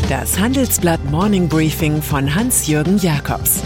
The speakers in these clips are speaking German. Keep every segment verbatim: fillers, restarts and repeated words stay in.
Das Handelsblatt Morning Briefing von Hans-Jürgen Jakobs.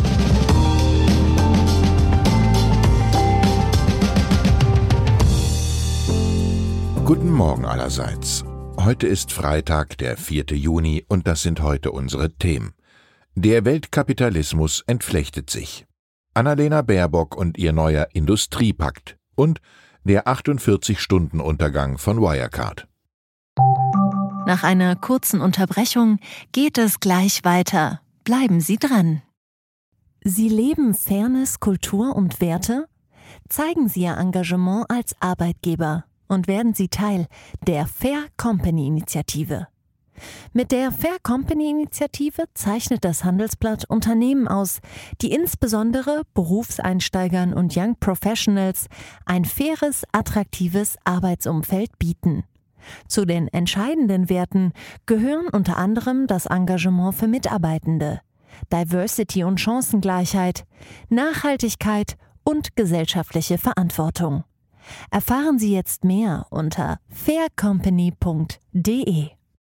Guten Morgen allerseits. Heute ist Freitag, der vierte Juni, und das sind heute unsere Themen. Der Weltkapitalismus entflechtet sich. Annalena Baerbock und ihr neuer Industriepakt und der achtundvierzig-Stunden-Untergang von Wirecard. Nach einer kurzen Unterbrechung geht es gleich weiter. Bleiben Sie dran. Sie leben Fairness, Kultur und Werte? Zeigen Sie Ihr Engagement als Arbeitgeber und werden Sie Teil der Fair Company Initiative. Mit der Fair Company Initiative zeichnet das Handelsblatt Unternehmen aus, die insbesondere Berufseinsteigern und Young Professionals ein faires, attraktives Arbeitsumfeld bieten. Zu den entscheidenden Werten gehören unter anderem das Engagement für Mitarbeitende, Diversity und Chancengleichheit, Nachhaltigkeit und gesellschaftliche Verantwortung. Erfahren Sie jetzt mehr unter fair company punkt de.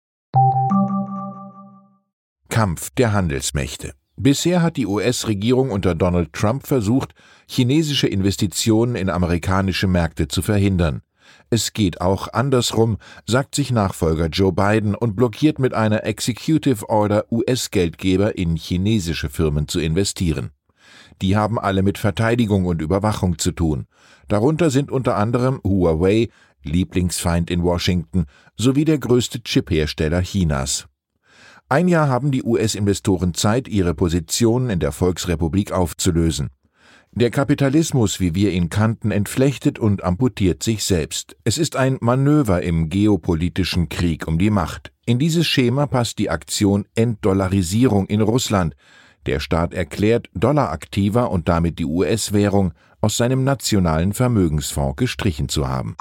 Kampf der Handelsmächte. Bisher hat die U S-Regierung unter Donald Trump versucht, chinesische Investitionen in amerikanische Märkte zu verhindern. Es geht auch andersrum, sagt sich Nachfolger Joe Biden und blockiert mit einer Executive Order U S-Geldgeber in chinesische Firmen zu investieren. Die haben alle mit Verteidigung und Überwachung zu tun. Darunter sind unter anderem Huawei, Lieblingsfeind in Washington, sowie der größte Chiphersteller Chinas. Ein Jahr haben die U S-Investoren Zeit, ihre Positionen in der Volksrepublik aufzulösen. Der Kapitalismus, wie wir ihn kannten, entflechtet und amputiert sich selbst. Es ist ein Manöver im geopolitischen Krieg um die Macht. In dieses Schema passt die Aktion Entdollarisierung in Russland. Der Staat erklärt, Dollaraktiva und damit die U S-Währung aus seinem nationalen Vermögensfonds gestrichen zu haben.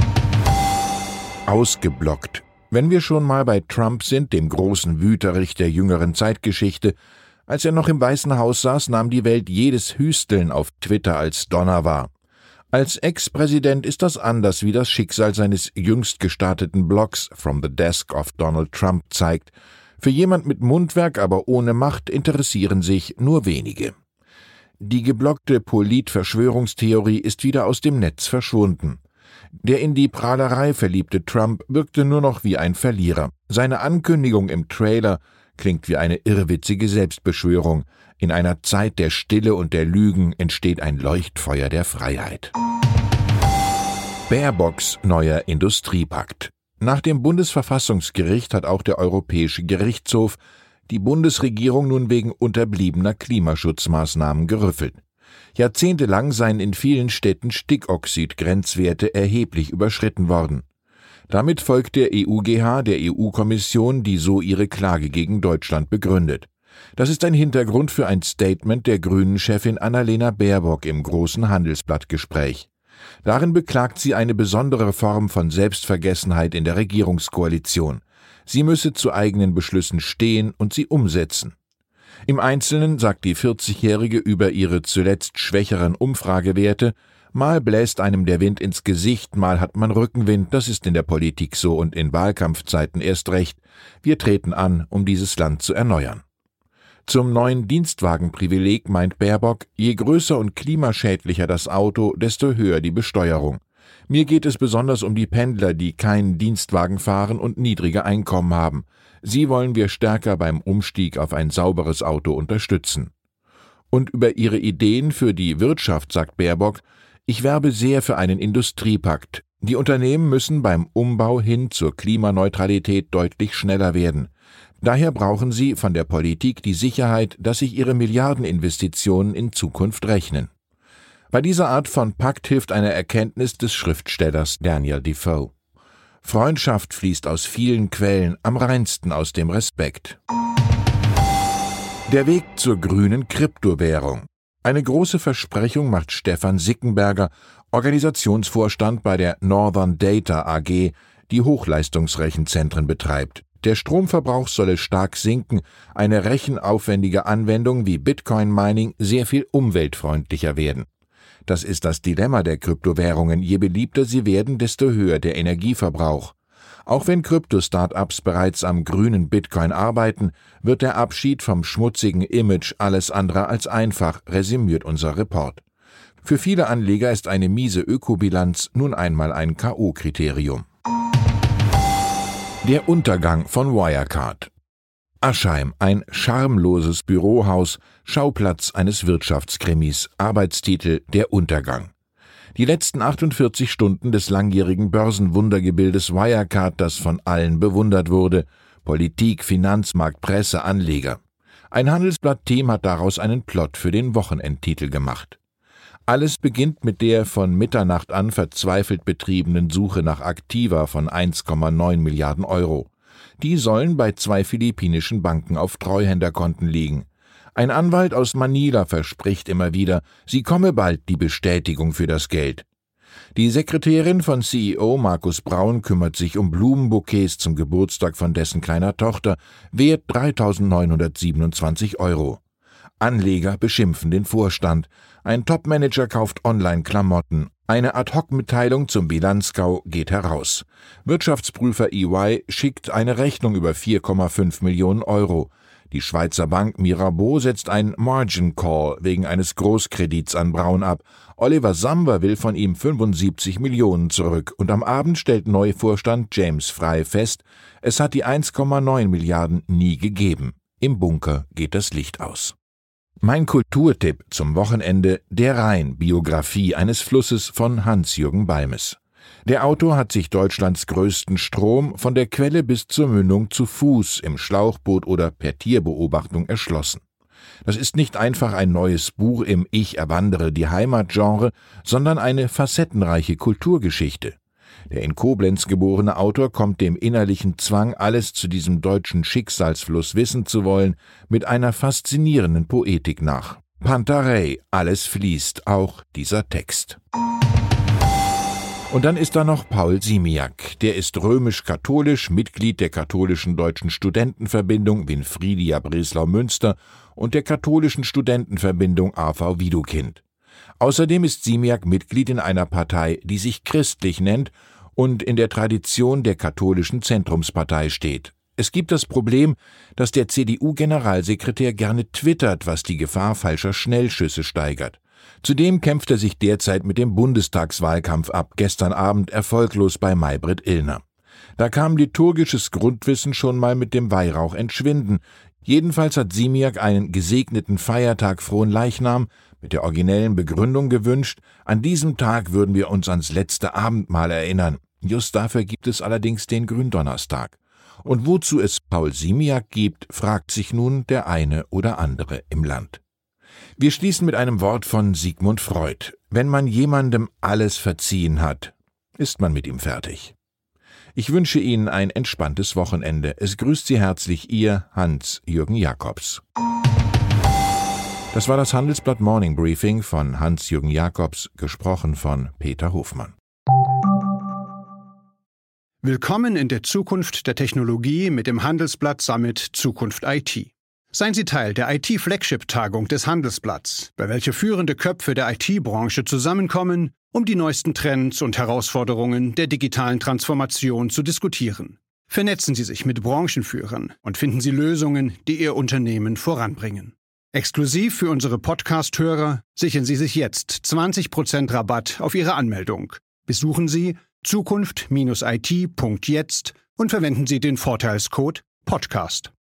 Ausgeblockt. Wenn wir schon mal bei Trump sind, dem großen Wüterich der jüngeren Zeitgeschichte, als er noch im Weißen Haus saß, nahm die Welt jedes Hüsteln auf Twitter als Donner wahr. Als Ex-Präsident ist das anders, wie das Schicksal seines jüngst gestarteten Blogs From the Desk of Donald Trump zeigt. Für jemand mit Mundwerk, aber ohne Macht interessieren sich nur wenige. Die geblockte Polit-Verschwörungstheorie ist wieder aus dem Netz verschwunden. Der in die Prahlerei verliebte Trump wirkte nur noch wie ein Verlierer. Seine Ankündigung im Trailer klingt wie eine irrwitzige Selbstbeschwörung. In einer Zeit der Stille und der Lügen entsteht ein Leuchtfeuer der Freiheit. Baerbocks neuer Industriepakt. Nach dem Bundesverfassungsgericht hat auch der Europäische Gerichtshof die Bundesregierung nun wegen unterbliebener Klimaschutzmaßnahmen gerüffelt. Jahrzehntelang seien in vielen Städten Stickoxid-Grenzwerte erheblich überschritten worden. Damit folgt der E U G H der E U-Kommission, die so ihre Klage gegen Deutschland begründet. Das ist ein Hintergrund für ein Statement der Grünen-Chefin Annalena Baerbock im großen Handelsblattgespräch. Darin beklagt sie eine besondere Form von Selbstvergessenheit in der Regierungskoalition. Sie müsse zu eigenen Beschlüssen stehen und sie umsetzen. Im Einzelnen sagt die vierzigjährige über ihre zuletzt schwächeren Umfragewerte: Mal bläst einem der Wind ins Gesicht, mal hat man Rückenwind, das ist in der Politik so und in Wahlkampfzeiten erst recht. Wir treten an, um dieses Land zu erneuern. Zum neuen Dienstwagenprivileg meint Baerbock, je größer und klimaschädlicher das Auto, desto höher die Besteuerung. Mir geht es besonders um die Pendler, die keinen Dienstwagen fahren und niedrige Einkommen haben. Sie wollen wir stärker beim Umstieg auf ein sauberes Auto unterstützen. Und über ihre Ideen für die Wirtschaft sagt Baerbock: Ich werbe sehr für einen Industriepakt. Die Unternehmen müssen beim Umbau hin zur Klimaneutralität deutlich schneller werden. Daher brauchen sie von der Politik die Sicherheit, dass sich ihre Milliardeninvestitionen in Zukunft rechnen. Bei dieser Art von Pakt hilft eine Erkenntnis des Schriftstellers Daniel Defoe. Freundschaft fließt aus vielen Quellen, am reinsten aus dem Respekt. Der Weg zur grünen Kryptowährung. Eine große Versprechung macht Stefan Sickenberger, Organisationsvorstand bei der Northern Data A G, die Hochleistungsrechenzentren betreibt. Der Stromverbrauch solle stark sinken, eine rechenaufwendige Anwendung wie Bitcoin-Mining sehr viel umweltfreundlicher werden. Das ist das Dilemma der Kryptowährungen. Je beliebter sie werden, desto höher der Energieverbrauch. Auch wenn Krypto-Startups bereits am grünen Bitcoin arbeiten, wird der Abschied vom schmutzigen Image alles andere als einfach, resümiert unser Report. Für viele Anleger ist eine miese Ökobilanz nun einmal ein K O-Kriterium. Der Untergang von Wirecard. Aschheim, ein schamloses Bürohaus, Schauplatz eines Wirtschaftskrimis, Arbeitstitel Der Untergang. Die letzten achtundvierzig Stunden des langjährigen Börsenwundergebildes Wirecard, das von allen bewundert wurde, Politik, Finanzmarkt, Presse, Anleger. Ein Handelsblatt-Team hat daraus einen Plot für den Wochenendtitel gemacht. Alles beginnt mit der von Mitternacht an verzweifelt betriebenen Suche nach Aktiva von eins Komma neun Milliarden Euro. Die sollen bei zwei philippinischen Banken auf Treuhänderkonten liegen. Ein Anwalt aus Manila verspricht immer wieder, sie komme bald, die Bestätigung für das Geld. Die Sekretärin von C E O Markus Braun kümmert sich um Blumenbouquets zum Geburtstag von dessen kleiner Tochter, wert dreitausendneunhundertsiebenundzwanzig Euro. Anleger beschimpfen den Vorstand. Ein Topmanager kauft Online-Klamotten. Eine Ad-Hoc-Mitteilung zum Bilanzgau geht heraus. Wirtschaftsprüfer E Y schickt eine Rechnung über vier Komma fünf Millionen Euro. Die Schweizer Bank Mirabeau setzt ein Margin Call wegen eines Großkredits an Braun ab. Oliver Samba will von ihm fünfundsiebzig Millionen zurück und am Abend stellt Neuvorstand James Frey fest, es hat die eins Komma neun Milliarden nie gegeben. Im Bunker geht das Licht aus. Mein Kulturtipp zum Wochenende: Der Rhein, Biografie eines Flusses von Hans-Jürgen Balmes. Der Autor hat sich Deutschlands größten Strom von der Quelle bis zur Mündung zu Fuß, im Schlauchboot oder per Tierbeobachtung erschlossen. Das ist nicht einfach ein neues Buch im Ich erwandere die Heimat-Genre, sondern eine facettenreiche Kulturgeschichte. Der in Koblenz geborene Autor kommt dem innerlichen Zwang, alles zu diesem deutschen Schicksalsfluss wissen zu wollen, mit einer faszinierenden Poetik nach. Pantarei, alles fließt, auch dieser Text. Und dann ist da noch Paul Simiak. Der ist römisch-katholisch, Mitglied der katholischen Deutschen Studentenverbindung Winfridia Breslau-Münster und der katholischen Studentenverbindung A V Widukind. Außerdem ist Simiak Mitglied in einer Partei, die sich christlich nennt und in der Tradition der katholischen Zentrumspartei steht. Es gibt das Problem, dass der C D U-Generalsekretär gerne twittert, was die Gefahr falscher Schnellschüsse steigert. Zudem kämpft er sich derzeit mit dem Bundestagswahlkampf ab, gestern Abend erfolglos bei Maybrit Illner. Da kam liturgisches Grundwissen schon mal mit dem Weihrauch entschwinden. Jedenfalls hat Simiak einen gesegneten Feiertag Fronleichnam mit der originellen Begründung gewünscht, an diesem Tag würden wir uns ans letzte Abendmahl erinnern. Just dafür gibt es allerdings den Gründonnerstag. Und wozu es Paul Simiak gibt, fragt sich nun der eine oder andere im Land. Wir schließen mit einem Wort von Sigmund Freud. Wenn man jemandem alles verziehen hat, ist man mit ihm fertig. Ich wünsche Ihnen ein entspanntes Wochenende. Es grüßt Sie herzlich Ihr Hans-Jürgen Jakobs. Das war das Handelsblatt Morning Briefing von Hans-Jürgen Jakobs, gesprochen von Peter Hofmann. Willkommen in der Zukunft der Technologie mit dem Handelsblatt Summit Zukunft I T. Seien Sie Teil der I T-Flagship-Tagung des Handelsblatts, bei welcher führende Köpfe der I T-Branche zusammenkommen, um die neuesten Trends und Herausforderungen der digitalen Transformation zu diskutieren. Vernetzen Sie sich mit Branchenführern und finden Sie Lösungen, die Ihr Unternehmen voranbringen. Exklusiv für unsere Podcast-Hörer sichern Sie sich jetzt zwanzig Prozent Rabatt auf Ihre Anmeldung. Besuchen Sie zukunft Bindestrich I T Punkt jetzt und verwenden Sie den Vorteilscode Podcast.